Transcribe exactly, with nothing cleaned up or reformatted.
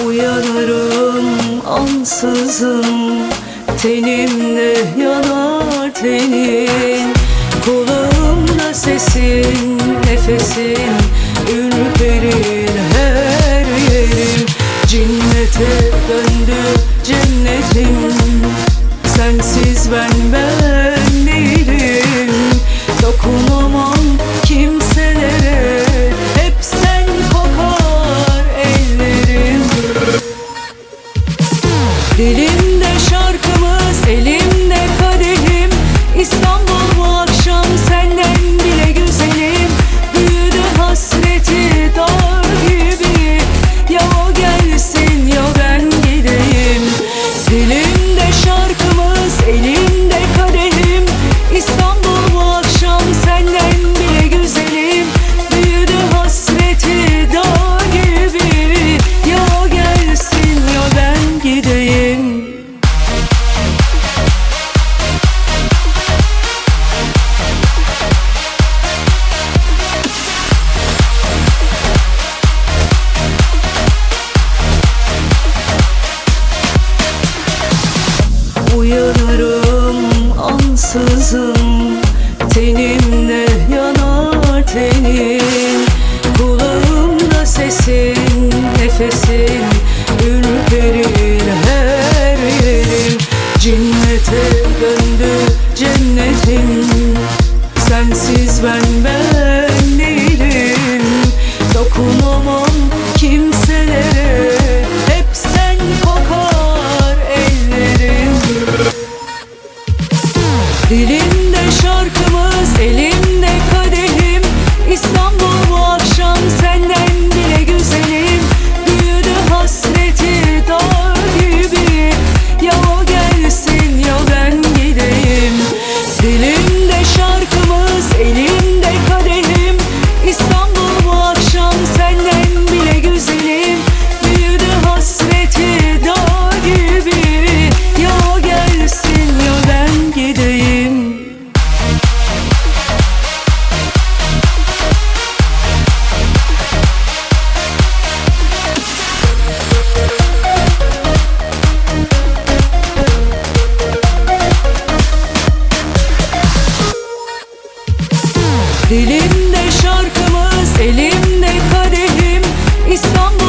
Uyanırım ansızın, tenimde yanar tenin, kulağımda sesin, nefesin, ürperir her yerim. Cinnete döndü cennetim, sensiz ben ben değilim. Dokunamam kimselere, hep sen kokar ellerim. Dilimde şarkımız, elimde kadehim, İstanbul bu akşam senden bile güzelim. Büyüdü hasreti dağ gibi, ya o gelsin ya ben gideyim. Dilimde şarkımız, elimde kadehim, İstanbul bu akşam senden bile güzelim. Büyüdü hasreti dağ gibi, ya o gelsin ya ben gideyim. Uyanırım ansızın, tenimde yanar tenin, kulağımda sesin, nefesin, ürperir her yerim. Cinnete döndü cennetim, sensiz ben ben değilim. Dokunamam kimselere, hep sen kokar ellerim. Dilimde şarkımız, elimde kadehim, İstanbul bu akşam senden bile güzelim. Büyüdü hasreti dağ gibi, ya o gelsin ya ben gideyim. Dilimde şarkımız, elimde kadehim, İstanbul bu akşam senden bile güzelim. Büyüdü hasreti dağ gibi, ya o gelsin ya ben gideyim. Dilimde şarkımız, elimde kadehim, İstanbul